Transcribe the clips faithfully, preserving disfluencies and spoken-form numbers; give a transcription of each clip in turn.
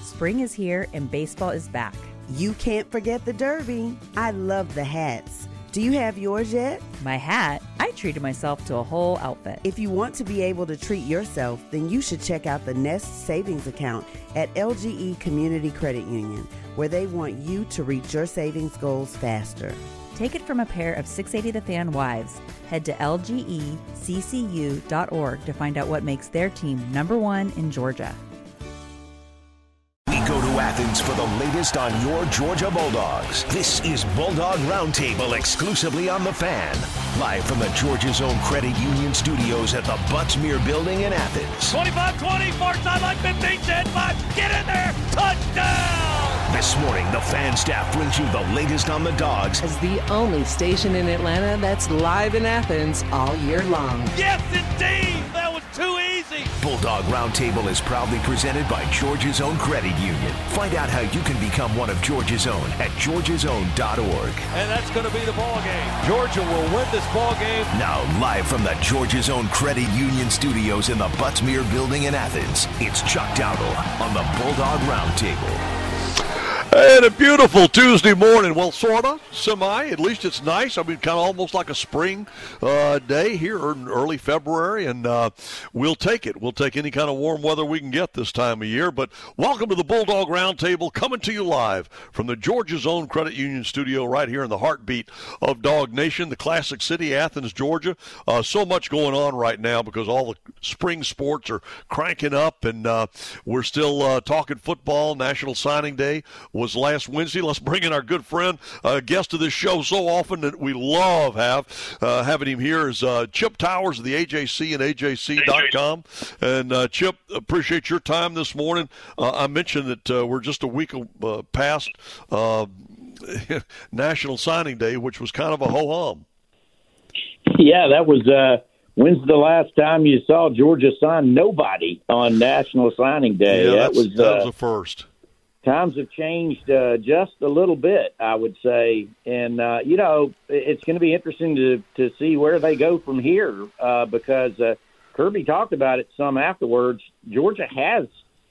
Spring is here and baseball is back. You can't forget the Derby. I love the hats. Do you have yours yet? My hat? I treated myself to a whole outfit. If you want to be able to treat yourself, then you should check out the Nest Savings Account at L G E Community Credit Union, where they want you to reach your savings goals faster. Take it from a pair of six eighty The Fan wives. Head to L G E C C U dot org to find out what makes their team number one in Georgia. We go to Athens for the latest on your Georgia Bulldogs. This is Bulldog Roundtable exclusively on The Fan. Live from the Georgia's own Credit Union studios at the Butts-Mehre Building in Athens. twenty-five twenty, far sideline, fifteen, ten, five, get in there, touchdown! This morning, the Fan staff brings you the latest on the Dogs. As the only station in Atlanta that's live in Athens all year long. Yes, indeed! That was too easy! Bulldog Roundtable is proudly presented by Georgia's own Credit Union. Find out how you can become one of Georgia's own at georgias own dot org. And that's going to be the ball game. Georgia will win this ball game. Now, live from the Georgia's own Credit Union studios in the Butts-Mehre Building in Athens, it's Chuck Dowdle on the Bulldog Roundtable. And a beautiful Tuesday morning. Well, sort of, semi. At least it's nice. I mean, kind of almost like a spring uh, day here in early February, and uh, we'll take it. We'll take any kind of warm weather we can get this time of year. But welcome to the Bulldog Roundtable, coming to you live from the Georgia's own Credit Union studio right here in the heartbeat of Dog Nation, the classic city, Athens, Georgia. Uh, so much going on right now because all the spring sports are cranking up, and uh, we're still uh, talking football. National Signing Day was last Wednesday. Let's bring in our good friend, uh, guest of this show so often that we love have uh, having him here is uh, Chip Towers of the A J C and A J C dot com. And uh, Chip, appreciate your time this morning. Uh, I mentioned that uh, we're just a week uh, past uh, National Signing Day, which was kind of a ho-hum. Yeah, that was uh, when's the last time you saw Georgia sign nobody on National Signing Day? Yeah, that was that uh, was a first. Times have changed uh, just a little bit, I would say. And, uh, you know, it's going to be interesting to, to see where they go from here uh, because uh, Kirby talked about it some afterwards. Georgia has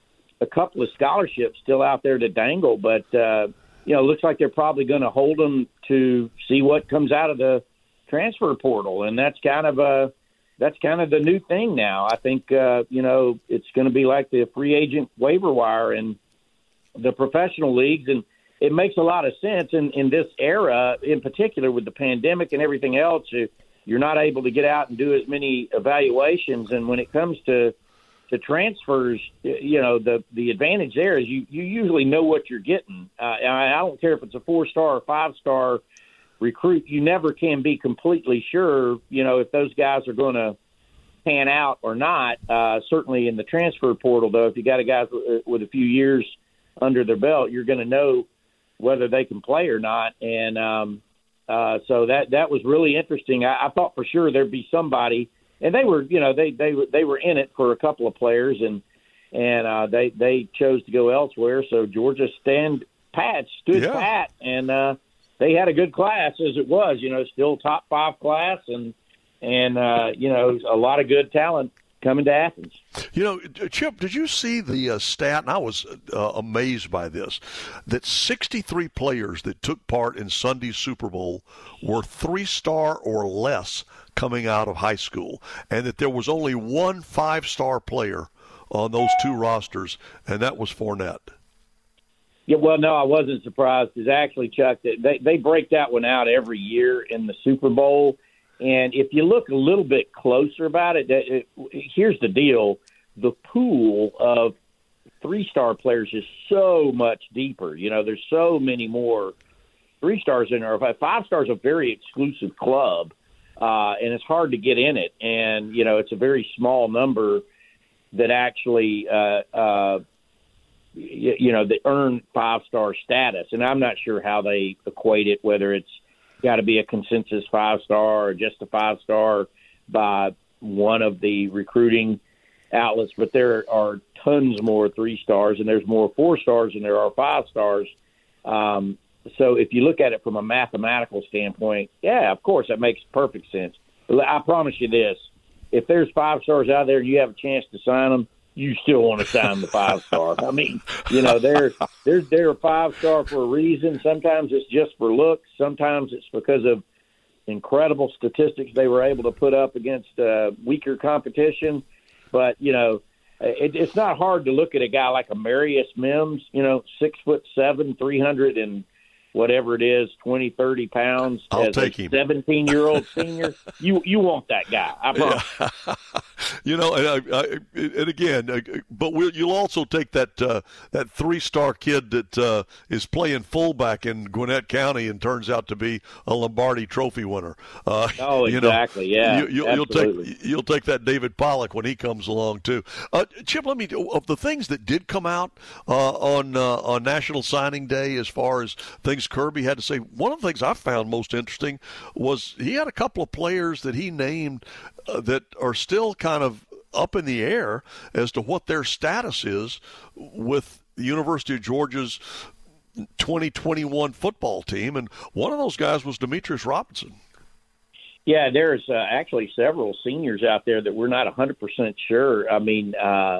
a couple of scholarships still out there to dangle, but, uh, you know, it looks like they're probably going to hold them to see what comes out of the transfer portal. And that's kind of a that's kind of the new thing now. I think, uh, you know, it's going to be like the free agent waiver wire and the professional leagues, and it makes a lot of sense in, in this era, in particular with the pandemic and everything else. You, you're not able to get out and do as many evaluations, and when it comes to to transfers, you know, the the advantage there is you, you usually know what you're getting. Uh, I, I don't care if it's a four-star or five-star recruit. You never can be completely sure, you know, if those guys are going to pan out or not. Uh, certainly in the transfer portal, though, if you got a guy with, with a few years under their belt, you're going to know whether they can play or not. And um, uh, so that that was really interesting. I, I thought for sure there'd be somebody, and they were, you know, they they they were in it for a couple of players, and and uh, they they chose to go elsewhere. So Georgia stand pat, stood yeah. pat, and uh, they had a good class as it was. You know, still top five class, and and uh, you know, a lot of good talent coming to Athens. You know, Chip, did you see the uh, stat, and I was uh, amazed by this, that sixty-three players that took part in Sunday's Super Bowl were three-star or less coming out of high school, and that there was only one five-star player on those two rosters, and that was Fournette. Yeah, well, no, I wasn't surprised. Because actually, Chuck, they, they break that one out every year in the Super Bowl. And if you look a little bit closer about it, it, it here's the deal. The pool of three-star players is so much deeper. You know, there's so many more three-stars in there. Five-star is a very exclusive club, uh, and it's hard to get in it. And, you know, it's a very small number that actually, uh, uh, you, you know, that earn five-star status. And I'm not sure how they equate it, whether it's got to be a consensus five-star or just a five-star by one of the recruiting outlets. But there are tons more three-stars, and there's more four-stars than there are five-stars. Um, so if you look at it from a mathematical standpoint, yeah, of course, that makes perfect sense. But I promise you this. If there's five-stars out there and you have a chance to sign them, you still want to sign the five-star. I mean, you know, they're, they're, they're a five-star for a reason. Sometimes it's just for looks. Sometimes it's because of incredible statistics they were able to put up against uh, weaker competition. But, you know, it, it's not hard to look at a guy like a Marius Mims, you know, six foot seven, three hundred and whatever it is, twenty, thirty pounds. I'll as take a him. seventeen-year-old senior. You you want that guy, I promise. Yeah. You know, and, I, I, and again, but we'll, you'll also take that uh, that three-star kid that uh, is playing fullback in Gwinnett County and turns out to be a Lombardi Trophy winner. Uh, oh, exactly. You know, yeah, you, you, you'll take you'll take that David Pollock when he comes along too. Uh, Chip, let me of the things that did come out uh, on uh, on National Signing Day as far as things Kirby had to say. One of the things I found most interesting was he had a couple of players that he named uh, that are still kind of up in the air as to what their status is with the University of Georgia's twenty twenty-one football team, and one of those guys was Demetrius Robinson. Yeah, there's uh, actually several seniors out there that we're not one hundred percent sure. I mean, uh,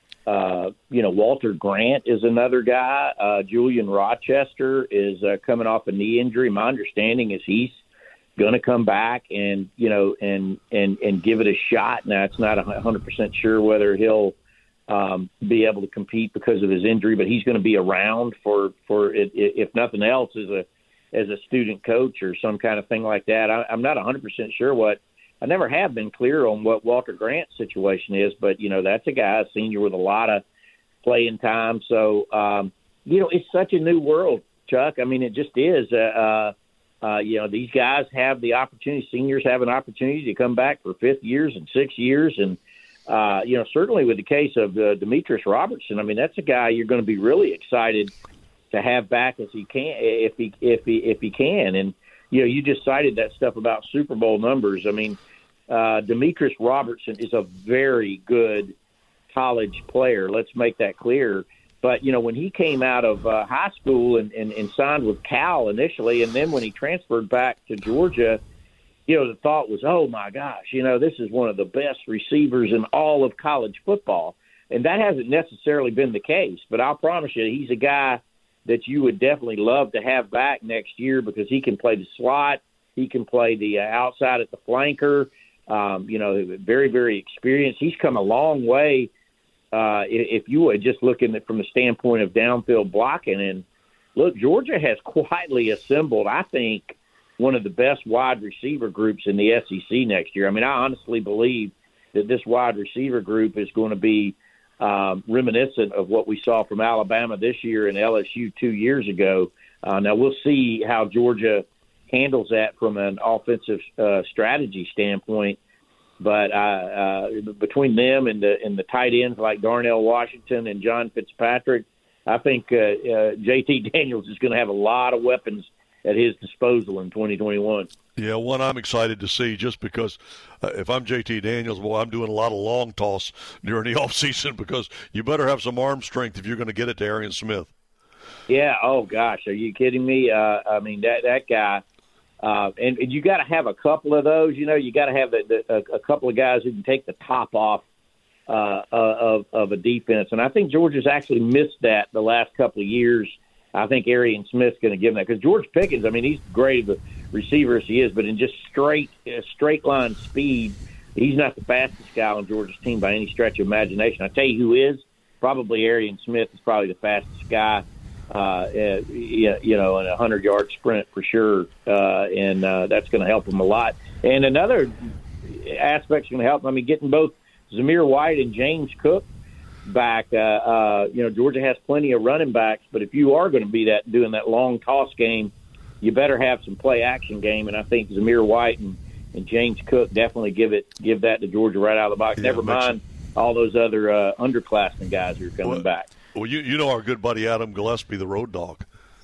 uh, you know, Walter Grant is another guy. Uh, Julian Rochester is uh, coming off a knee injury. My understanding is he's going to come back and, you know, and, and, and give it a shot. Now, it's not one hundred percent sure whether he'll um, be able to compete because of his injury, but he's going to be around for, for it, if nothing else, as a as a student coach or some kind of thing like that. I, I'm not one hundred percent sure what – I never have been clear on what Walter Grant's situation is, but, you know, that's a guy, a senior with a lot of playing time. So, um, you know, it's such a new world, Chuck. I mean, it just is. Uh, uh, Uh, you know, these guys have the opportunity, seniors have an opportunity to come back for fifth years and six years. And, uh, you know, certainly with the case of uh, Demetrius Robertson, I mean, that's a guy you're going to be really excited to have back as he can, if he, if he, if he can. And, you know, you just cited that stuff about Super Bowl numbers. I mean, uh, Demetrius Robertson is a very good college player. Let's make that clear. But, you know, when he came out of uh, high school and, and, and signed with Cal initially, and then when he transferred back to Georgia, you know, the thought was, oh, my gosh, you know, this is one of the best receivers in all of college football. And that hasn't necessarily been the case. But I'll promise you, he's a guy that you would definitely love to have back next year because he can play the slot. He can play the uh, outside at the flanker. Um, you know, very, very experienced. He's come a long way. Uh, if you would just look at it from the standpoint of downfield blocking. And look, Georgia has quietly assembled, I think, one of the best wide receiver groups in the S E C next year. I mean, I honestly believe that this wide receiver group is going to be um, reminiscent of what we saw from Alabama this year and L S U two years ago. Uh, now, we'll see how Georgia handles that from an offensive uh, strategy standpoint. But uh, uh, between them and the and the tight ends like Darnell Washington and John Fitzpatrick, I think uh, uh, J T Daniels is going to have a lot of weapons at his disposal in twenty twenty-one. Yeah, one I'm excited to see just because uh, if I'm J T Daniels, well, I'm doing a lot of long toss during the offseason because you better have some arm strength if you're going to get it to Arian Smith. Yeah, oh, gosh, are you kidding me? Uh, I mean, that, that guy – Uh, and, and you got to have a couple of those. You know, you got to have the, the, a, a couple of guys who can take the top off uh, of, of a defense. And I think Georgia's actually missed that the last couple of years. I think Arian Smith's going to give them that because George Pickens, I mean, he's great of a receiver as he is, but in just straight uh, straight line speed, he's not the fastest guy on Georgia's team by any stretch of imagination. I tell you who is, probably Arian Smith is probably the fastest guy. Uh, uh, you know, in a hundred-yard sprint for sure, uh, and uh, that's going to help him a lot. And another aspect's going to help him. I mean, getting both Zamir White and James Cook back. Uh, uh, you know, Georgia has plenty of running backs, but if you are going to be that doing that long toss game, you better have some play-action game. And I think Zamir White and, and James Cook definitely give it give that to Georgia right out of the box. Yeah, Never mind all those other uh, underclassmen guys who are coming well, back. Well, you you know our good buddy Adam Gillespie, the road dog.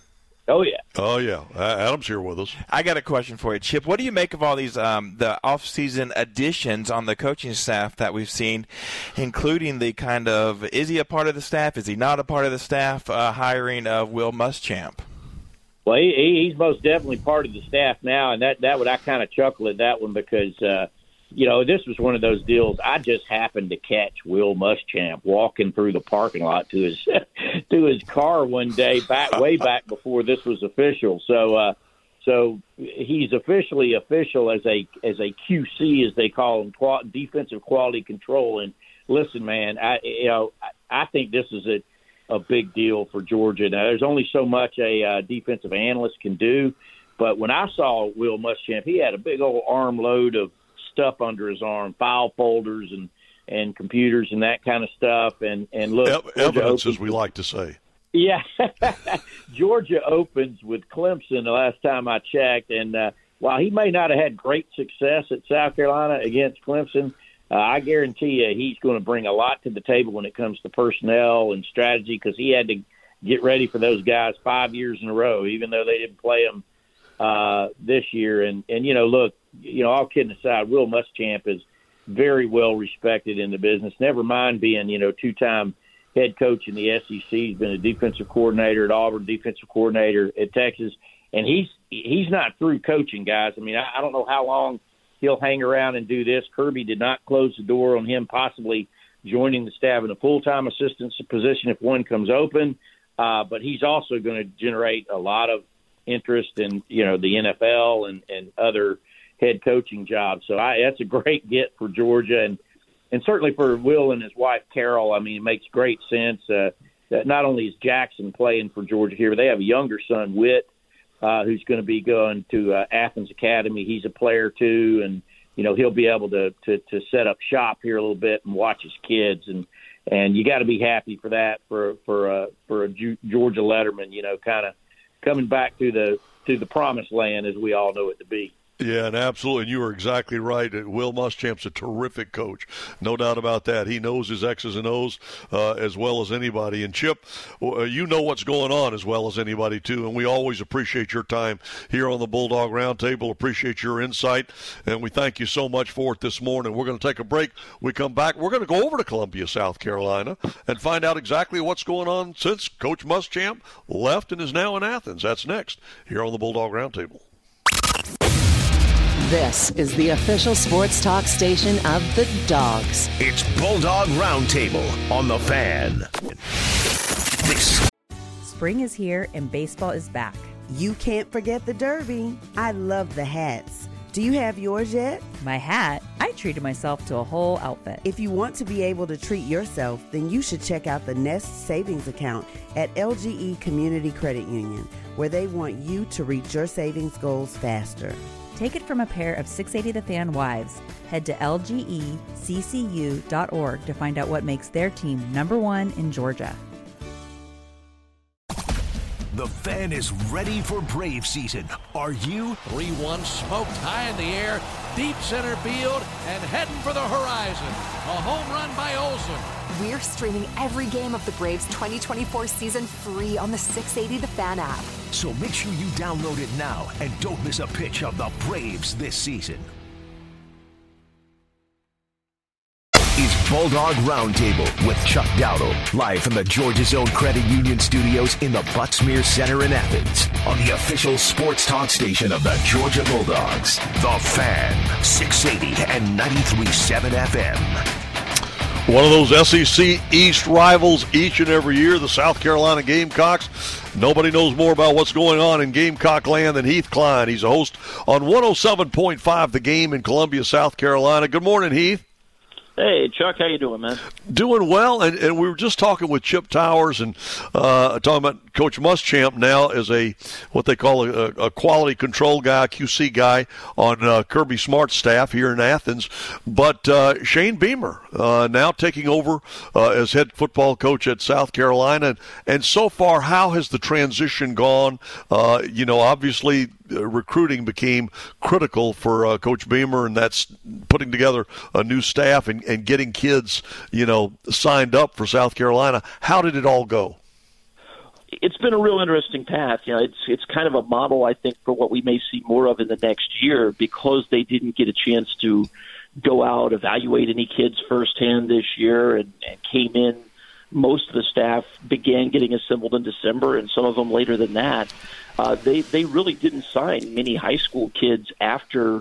Oh, yeah. Oh, yeah. Adam's here with us. I got a question for you, Chip. What do you make of all these um, the off-season additions on the coaching staff that we've seen, including the kind of, is he a part of the staff, is he not a part of the staff, uh, hiring of Will Muschamp? Well, he, he's most definitely part of the staff now, and that, that would I kind of chuckle at that one because, uh, you know, this was one of those deals. I just happened to catch Will Muschamp walking through the parking lot to his to his car one day, back way back before this was official. So, uh, so he's officially official as a as a Q C, as they call him, qual- defensive quality control. And listen, man, I you know I, I think this is a a big deal for Georgia. Now, there's only so much a uh, defensive analyst can do, but when I saw Will Muschamp, he had a big old armload of stuff under his arm, file folders and, and computers and that kind of stuff. And, and look, e- evidence, opens, as we like to say. Yeah. Georgia opens with Clemson the last time I checked. And uh, while he may not have had great success at South Carolina against Clemson, uh, I guarantee you he's going to bring a lot to the table when it comes to personnel and strategy, because he had to get ready for those guys five years in a row, even though they didn't play them uh, this year. And, and, you know, look, you know, all kidding aside, Will Muschamp is very well respected in the business. Never mind being, you know, two-time head coach in the S E C. He's been a defensive coordinator at Auburn, defensive coordinator at Texas. And he's he's not through coaching, guys. I mean, I, I don't know how long he'll hang around and do this. Kirby did not close the door on him possibly joining the staff in a full-time assistant position if one comes open. Uh, but he's also going to generate a lot of interest in, you know, the N F L and, and other head coaching jobs. So I, that's a great get for Georgia, and and certainly for Will and his wife Carol. I mean, it makes great sense uh, that not only is Jackson playing for Georgia here, but they have a younger son, Whit, uh, who's going to be going to uh, Athens Academy. He's a player too, and you know he'll be able to, to to set up shop here a little bit and watch his kids, and and you got to be happy for that for for uh, for a Georgia letterman, you know, kind of coming back to the to the promised land as we all know it to be. Yeah, and absolutely, and you are exactly right. Will Muschamp's a terrific coach, no doubt about that. He knows his X's and O's uh, as well as anybody. And Chip, you know what's going on as well as anybody too, and we always appreciate your time here on the Bulldog Roundtable, appreciate your insight, and we thank you so much for it this morning. We're going to take a break. We come back, we're going to go over to Columbia, South Carolina, and find out exactly what's going on since Coach Muschamp left and is now in Athens. That's next here on the Bulldog Roundtable. This is the official sports talk station of the Dogs. It's Bulldog Roundtable on the Fan. This. Spring is here and baseball is back. You can't forget the Derby. I love the hats. Do you have yours yet? My hat? I treated myself to a whole outfit. If you want to be able to treat yourself, then you should check out the Nest Savings Account at L G E Community Credit Union, where they want you to reach your savings goals faster. Take it from a pair of six eighty The Fan wives. Head to L G E C C U dot org to find out what makes their team number one in Georgia. The Fan is ready for Brave season. Are you? three one smoked high in the air, deep center field, and heading for the horizon. A home run by Olsen. We're streaming every game of the Braves twenty twenty-four season free on the six eighty The Fan app. So make sure you download it now and don't miss a pitch of the Braves this season. Is Bulldog Roundtable with Chuck Dowdle, live from the Georgia Zone Credit Union Studios in the Butts-Mehre Center in Athens, on the official sports talk station of the Georgia Bulldogs, The Fan, six eighty and ninety-three point seven F M. One of those S E C East rivals each and every year, the South Carolina Gamecocks. Nobody knows more about what's going on in Gamecock land than Heath Klein. He's a host on one oh seven point five The Game in Columbia, South Carolina. Good morning, Heath. Hey, Chuck, how you doing, man? Doing well, and, and we were just talking with Chip Towers and uh, talking about Coach Muschamp now as a what they call a, a quality control guy, Q C guy on uh, Kirby Smart's staff here in Athens. But uh, Shane Beamer uh, now taking over uh, as head football coach at South Carolina. And, and so far, how has the transition gone? Uh, you know, obviously, Uh, recruiting became critical for uh, Coach Beamer, and that's putting together a new staff and, and getting kids, you know, signed up for South Carolina. How did it all go? It's been a real interesting path. You know, it's it's kind of a model, I think, for what we may see more of in the next year, because they didn't get a chance to go out, evaluate any kids firsthand this year, and, and came in. Most of the staff began getting assembled in December, and some of them later than that. Uh, they they really didn't sign many high school kids after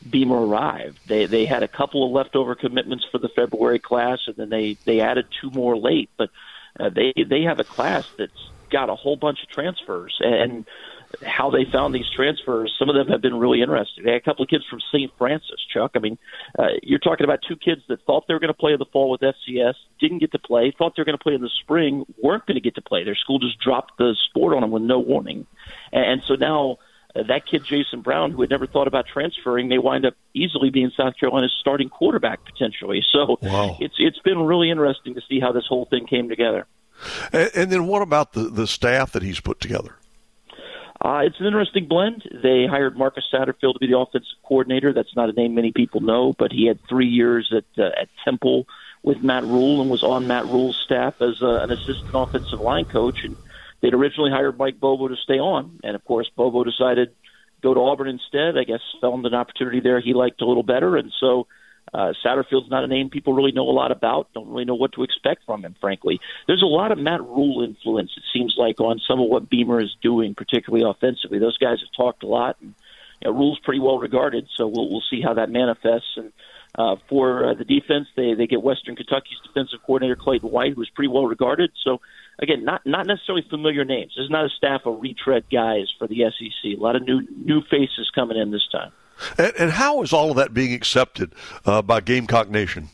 Beamer arrived. They they had a couple of leftover commitments for the February class, and then they, they added two more late. But uh, they they have a class that's got a whole bunch of transfers, and how they found these transfers, some of them have been really interesting. They had a couple of kids from Saint Francis, Chuck. I mean, uh, you're talking about two kids that thought they were going to play in the fall with F C S, didn't get to play, thought they were going to play in the spring, weren't going to get to play. Their school just dropped the sport on them with no warning. And so now uh, that kid, Jason Brown, who had never thought about transferring, may wind up easily being South Carolina's starting quarterback potentially. So wow. it's it's been really interesting to see how this whole thing came together. And, and then what about the, the staff that he's put together? Uh, it's an interesting blend. They hired Marcus Satterfield to be the offensive coordinator. That's not a name many people know, but he had three years at uh, at Temple with Matt Rule and was on Matt Rule's staff as uh, an assistant offensive line coach. And they'd originally hired Mike Bobo to stay on, and of course Bobo decided to go to Auburn instead. I guess found an opportunity there he liked a little better, and so Uh, Satterfield's not a name people really know a lot about, don't really know what to expect from him, frankly. There's a lot of Matt Rule influence, it seems like, on some of what Beamer is doing, particularly offensively. Those guys have talked a lot, and you know, Rule's pretty well regarded, so we'll, we'll see how that manifests. And uh, for uh, the defense, they, they get Western Kentucky's defensive coordinator, Clayton White, who's pretty well regarded. So, again, not not necessarily familiar names. There's not a staff of retread guys for the S E C. A lot of new new faces coming in this time. And, and how is all of that being accepted uh, by Gamecock Nation?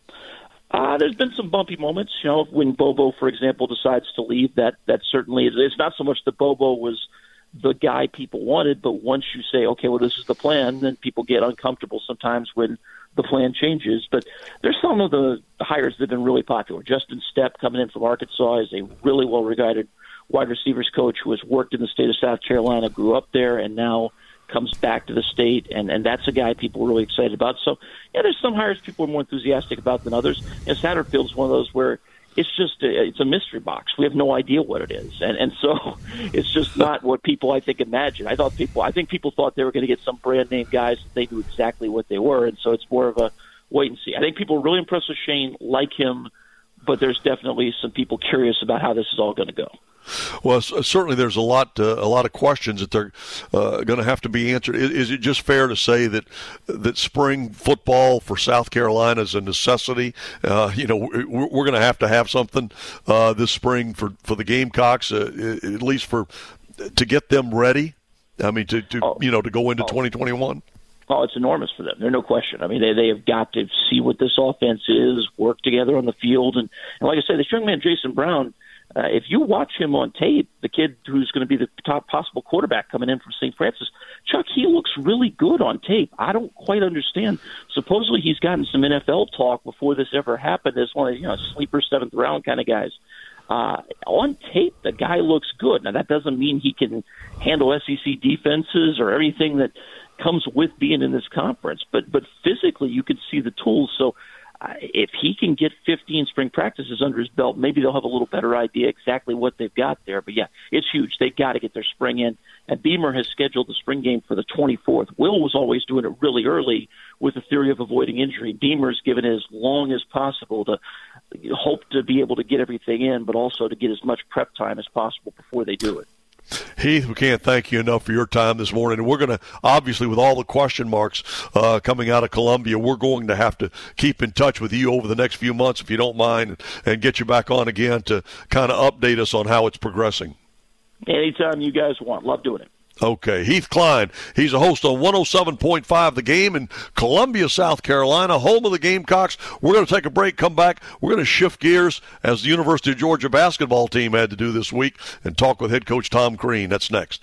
Uh, there's been some bumpy moments. You know, when Bobo, for example, decides to leave, that that certainly is. It's not so much that Bobo was the guy people wanted, but once you say, okay, well, this is the plan, then people get uncomfortable sometimes when the plan changes. But there's some of the hires that have been really popular. Justin Stepp coming in from Arkansas is a really well-regarded wide receivers coach who has worked in the state of South Carolina, grew up there, and now comes back to the state, and, and that's a guy people are really excited about. So, yeah, there's some hires people are more enthusiastic about than others. And Satterfield's one of those where it's just a, it's a mystery box. We have no idea what it is, and and so it's just not what people I think imagine. I thought people, I think people thought they were going to get some brand name guys that they knew exactly what they were, and so it's more of a wait and see. I think people are really impressed with Shane, like him, but there's definitely some people curious about how this is all going to go. Well, certainly there's a lot, uh, a lot of questions that they're uh, going to have to be answered. Is, is it just fair to say that that spring football for South Carolina is a necessity? Uh, you know, we're, we're going to have to have something uh, this spring for, for the Gamecocks, uh, at least for to get them ready. I mean, to, to oh. you know, to go into oh. twenty twenty-one. Oh, it's enormous for them. There's no question. I mean, they they have got to see what this offense is, work together on the field, and, and like I said, this young man Jason Brown. Uh, if you watch him on tape, the kid who's going to be the top possible quarterback coming in from Saint Francis, Chuck, he looks really good on tape. I don't quite understand. Supposedly he's gotten some N F L talk before this ever happened as one of, you know, sleeper seventh round kind of guys. Uh, on tape, the guy looks good. Now, that doesn't mean he can handle S E C defenses or everything that comes with being in this conference, but but physically you can see the tools. So Uh, if he can get fifteen spring practices under his belt, maybe they'll have a little better idea exactly what they've got there. But, yeah, it's huge. They've got to get their spring in. And Beamer has scheduled the spring game for the twenty-fourth. Will was always doing it really early with the theory of avoiding injury. Beamer's given it as long as possible to hope to be able to get everything in, but also to get as much prep time as possible before they do it. Heath, we can't thank you enough for your time this morning. And we're going to, obviously, with all the question marks uh, coming out of Columbia, we're going to have to keep in touch with you over the next few months, if you don't mind, and get you back on again to kind of update us on how it's progressing. Anytime you guys want. Love doing it. Okay, Heath Klein, he's a host on one oh seven point five The Game in Columbia, South Carolina, home of the Gamecocks. We're going to take a break, come back. We're going to shift gears, as the University of Georgia basketball team had to do this week, and talk with head coach Tom Crean. That's next.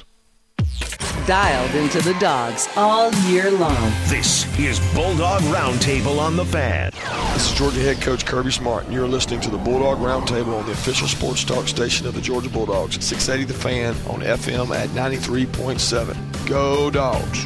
Dialed into the Dogs all year long. This is Bulldog Roundtable on the Fan. This is Georgia head coach Kirby Smart, and you're listening to the Bulldog Roundtable on the official sports talk station of the Georgia Bulldogs, six eighty The Fan on F M at ninety-three point seven. Go Dogs!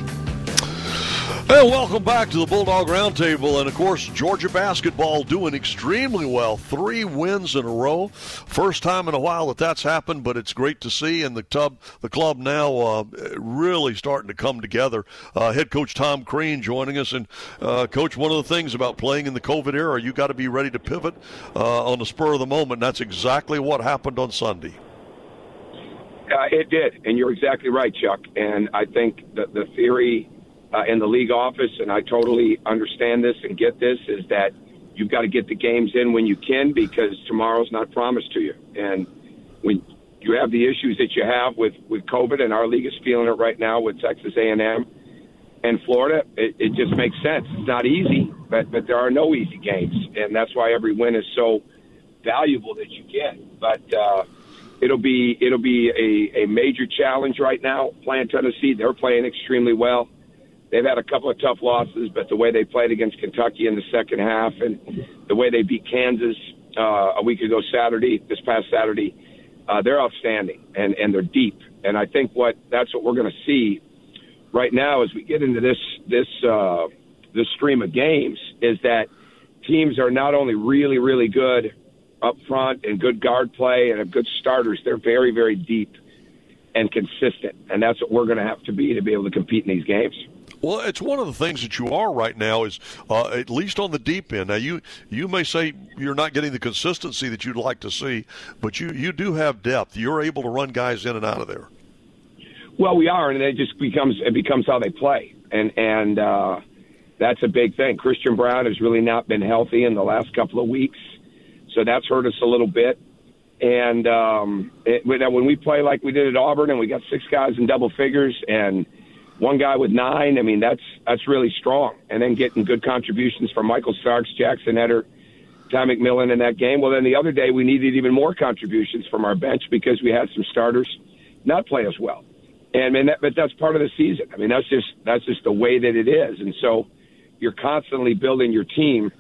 Hey, welcome back to the Bulldog Roundtable, and of course, Georgia basketball doing extremely well. Three wins in a row. First time in a while that that's happened, but it's great to see, and the tub, the club now uh, really starting to come together. Uh, head coach Tom Crean joining us, and uh, coach, one of the things about playing in the COVID era, you got to be ready to pivot uh, on the spur of the moment. And that's exactly what happened on Sunday. Uh, it did, and you're exactly right, Chuck. And I think that the theory uh, in the league office, and I totally understand this and get this, is that you've got to get the games in when you can, because tomorrow's not promised to you. And when you have the issues that you have with, with COVID, and our league is feeling it right now with Texas A and M and Florida, it, it just makes sense. It's not easy, but, but there are no easy games, and that's why every win is so valuable that you get. But uh, it'll be it'll be a, a major challenge right now. Playing Tennessee, they're playing extremely well. They've had a couple of tough losses, but the way they played against Kentucky in the second half and the way they beat Kansas uh, a week ago Saturday, this past Saturday, uh, they're outstanding, and, and they're deep. And I think what that's what we're going to see right now as we get into this this uh, this stream of games, is that teams are not only really, really good up front and good guard play and have good starters, they're very, very deep and consistent. And that's what we're going to have to be to be able to compete in these games. Well, it's one of the things that you are right now is uh, at least on the deep end. Now, you you may say you're not getting the consistency that you'd like to see, but you, you do have depth. You're able to run guys in and out of there. Well, we are, and it just becomes it becomes how they play, and and uh, that's a big thing. Christian Brown has really not been healthy in the last couple of weeks, so that's hurt us a little bit. And um, it, when we play like we did at Auburn, and we got six guys in double figures and one guy with nine, I mean, that's that's really strong. And then getting good contributions from Michael Starks, Jackson Etter, Ty McMillan in that game. Well, then the other day we needed even more contributions from our bench because we had some starters not play as well. And, and that, but that's part of the season. I mean, that's just that's just the way that it is. And so you're constantly building your team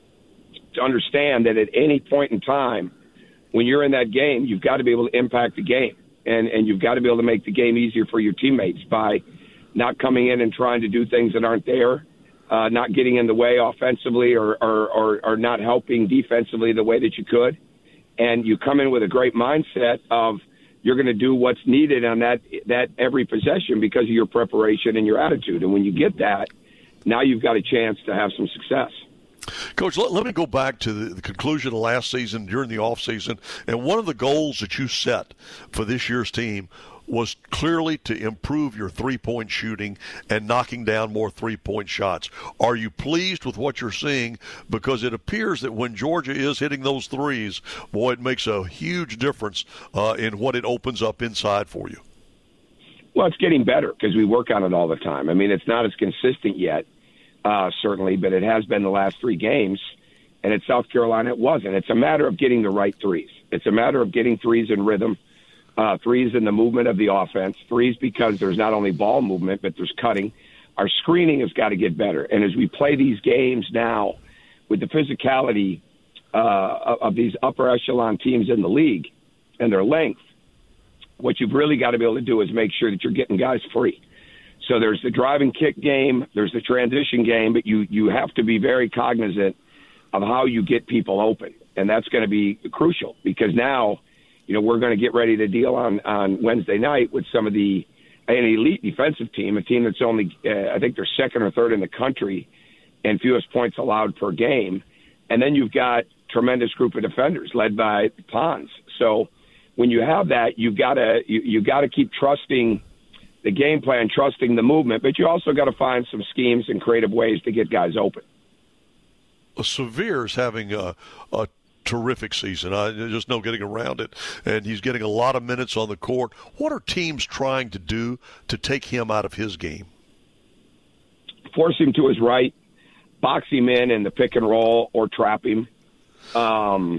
to understand that at any point in time, when you're in that game, you've got to be able to impact the game. And, and you've got to be able to make the game easier for your teammates by not coming in and trying to do things that aren't there, uh, not getting in the way offensively or, or, or, or not helping defensively the way that you could. And you come in with a great mindset of you're going to do what's needed on that that every possession because of your preparation and your attitude. And when you get that, now you've got a chance to have some success. Coach, let, let me go back to the, the conclusion of last season during the offseason. And one of the goals that you set for this year's team was clearly to improve your three-point shooting and knocking down more three-point shots. Are you pleased with what you're seeing? Because it appears that when Georgia is hitting those threes, boy, it makes a huge difference uh, in what it opens up inside for you. Well, it's getting better because we work on it all the time. I mean, it's not as consistent yet, uh, certainly, but it has been the last three games. And at South Carolina, it wasn't. It's a matter of getting the right threes. It's a matter of getting threes in rhythm. Uh, threes in the movement of the offense, threes because there's not only ball movement, but there's cutting. Our screening has got to get better. And as we play these games now with the physicality uh, of these upper echelon teams in the league and their length, what you've really got to be able to do is make sure that you're getting guys free. So there's the driving kick game, there's the transition game, but you, you have to be very cognizant of how you get people open. And that's going to be crucial because now – you know, we're going to get ready to deal on, on Wednesday night with some of the an elite defensive team, a team that's only, uh, I think they're second or third in the country and fewest points allowed per game. And then you've got tremendous group of defenders led by Pons. So when you have that, you've got to you, you got to keep trusting the game plan, trusting the movement, but you also got to find some schemes and creative ways to get guys open. Severe's having a, a terrific season. I just no getting around it, and he's getting a lot of minutes on the court. What are teams trying to do to take him out of his game? Force him to his right, box him in in the pick and roll, or trap him. Um,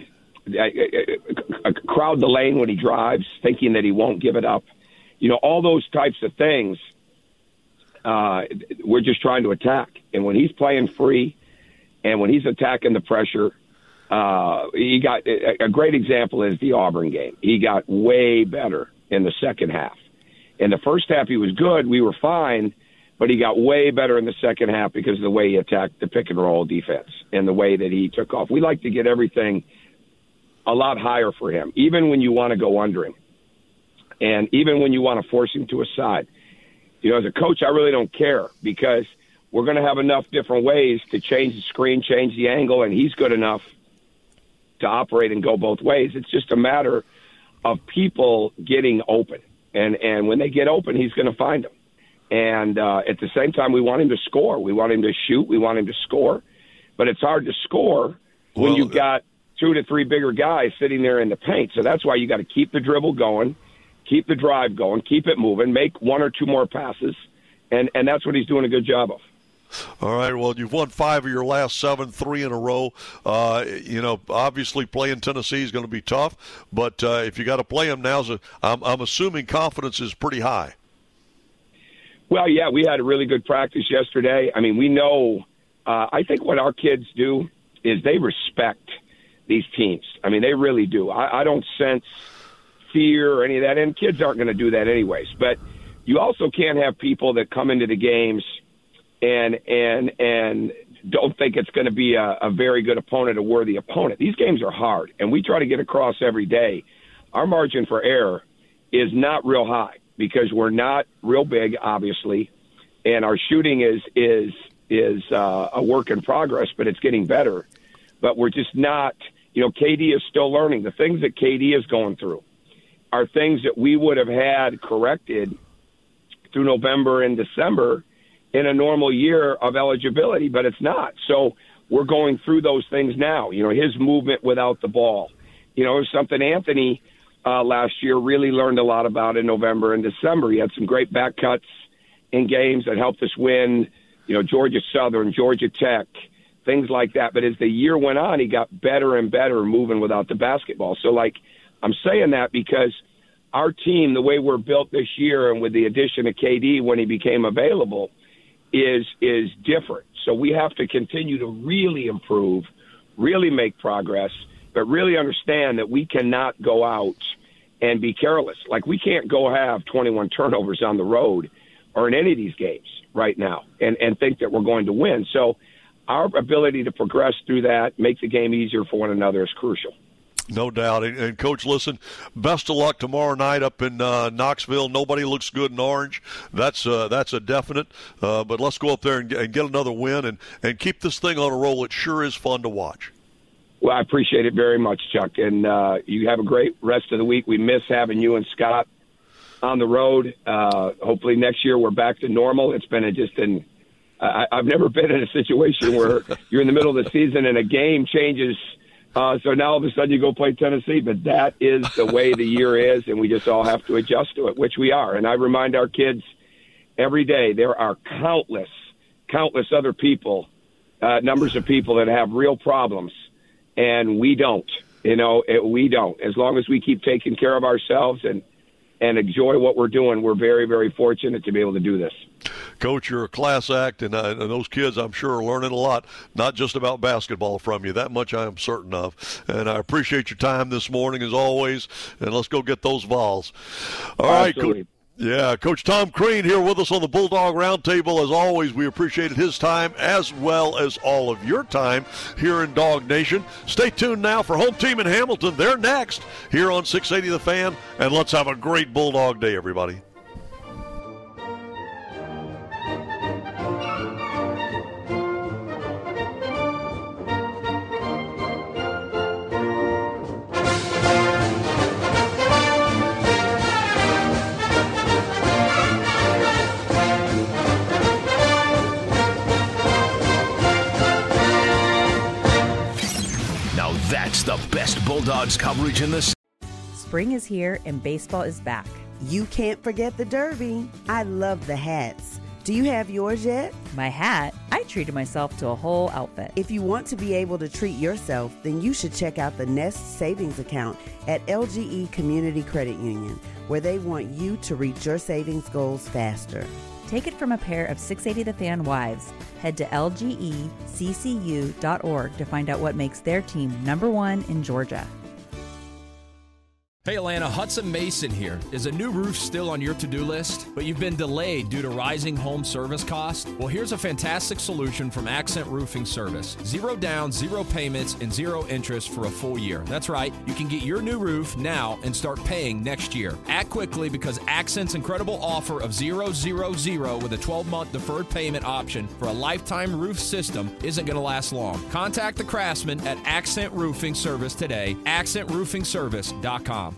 crowd the lane when he drives, thinking that he won't give it up. You know, all those types of things. Uh, we're just trying to attack, and when he's playing free, and when he's attacking the pressure. Uh, he got a great example is the Auburn game. He got way better in the second half. In the first half, he was good. We were fine, but he got way better in the second half because of the way he attacked the pick and roll defense and the way that he took off. We like to get everything a lot higher for him, even when you want to go under him and even when you want to force him to a side. You know, as a coach, I really don't care because we're going to have enough different ways to change the screen, change the angle, and he's good enough to operate and go both ways. It's just a matter of people getting open. And, and when they get open, he's going to find them. And uh, at the same time, we want him to score. We want him to shoot. We want him to score. But it's hard to score when well, you've got two to three bigger guys sitting there in the paint. So that's why you got to keep the dribble going, keep the drive going, keep it moving, make one or two more passes, and, and that's what he's doing a good job of. All right, well, you've won five of your last seven, three in a row. Uh, you know, obviously playing Tennessee is going to be tough, but uh, if you got to play them now, I'm, I'm assuming confidence is pretty high. Well, yeah, we had a really good practice yesterday. I mean, we know uh, – I think what our kids do is they respect these teams. I mean, they really do. I, I don't sense fear or any of that, and kids aren't going to do that anyways. But you also can't have people that come into the games and and and don't think it's going to be a, a very good opponent, a worthy opponent. These games are hard, and we try to get across every day. Our margin for error is not real high, because we're not real big, obviously, and our shooting is is is uh, a work in progress, but it's getting better. But we're just not, you know, K D is still learning. The things that K D is going through are things that we would have had corrected through November and December in a normal year of eligibility, but it's not. So we're going through those things now. You know, his movement without the ball, you know, is something Anthony – Uh, last year really learned a lot about in November and December. He had some great back cuts in games that helped us win, you know, Georgia Southern, Georgia Tech, things like that. But as the year went on, he got better and better moving without the basketball. So, like, I'm saying that because our team, the way we're built this year and with the addition of K D when he became available, is is different. So we have to continue to really improve, really make progress, but really understand that we cannot go out and be careless. Like, we can't go have twenty-one turnovers on the road or in any of these games right now and, and think that we're going to win. So our ability to progress through that, make the game easier for one another, is crucial. No doubt. And, and, Coach, listen, best of luck tomorrow night up in uh, Knoxville. Nobody looks good in orange. That's uh, that's a definite. Uh, but let's go up there and, and get another win and, and keep this thing on a roll. It sure is fun to watch. Well, I appreciate it very much, Chuck. And uh, you have a great rest of the week. We miss having you and Scott on the road. Uh, hopefully next year we're back to normal. It's been a, just an uh, – I've never been in a situation where you're in the middle of the season and a game changes. Uh, so now all of a sudden you go play Tennessee. But that is the way the year is, and we just all have to adjust to it, which we are. And I remind our kids every day there are countless, countless other people, uh, numbers of people that have real problems. And we don't, you know, it, we don't. As long as we keep taking care of ourselves and, and enjoy what we're doing, we're very, very fortunate to be able to do this. Coach, you're a class act, and, uh, and those kids, I'm sure, are learning a lot, not just about basketball from you. That much I am certain of. And I appreciate your time this morning, as always, and let's go get those Vols. All right, Coach. Yeah, Coach Tom Crean here with us on the Bulldog Roundtable. As always, we appreciated his time as well as all of your time here in Dog Nation. Stay tuned now for Home Team in Hamilton. They're next here on six eighty The Fan, and let's have a great Bulldog Day, everybody. That's the best Bulldogs coverage in the... Spring is here and baseball is back. You can't forget the Derby. I love the hats. Do you have yours yet? My hat? I treated myself to a whole outfit. If you want to be able to treat yourself, then you should check out the Nest Savings Account at L G E Community Credit Union, where they want you to reach your savings goals faster. Take it from a pair of six eighty The Fan wives. Head to L G E C C U dot org to find out what makes their team number one in Georgia. Hey Atlanta, Hudson Mason here. Is a new roof still on your to-do list, but you've been delayed due to rising home service costs? Well, here's a fantastic solution from Accent Roofing Service. Zero down, zero payments, and zero interest for a full year. That's right, you can get your new roof now and start paying next year. Act quickly because Accent's incredible offer of zero, zero, zero with a twelve-month deferred payment option for a lifetime roof system isn't going to last long. Contact the craftsman at Accent Roofing Service today, accent roofing service dot com.